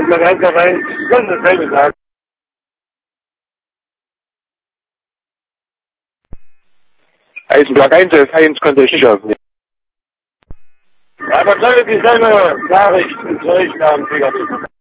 kommt dann einfach rein, kann dasselbe sagen. Eisenberg 1, F1 konnte ich nicht aufnehmen. Aber soll dieselbe Nachricht ins Leuchten haben,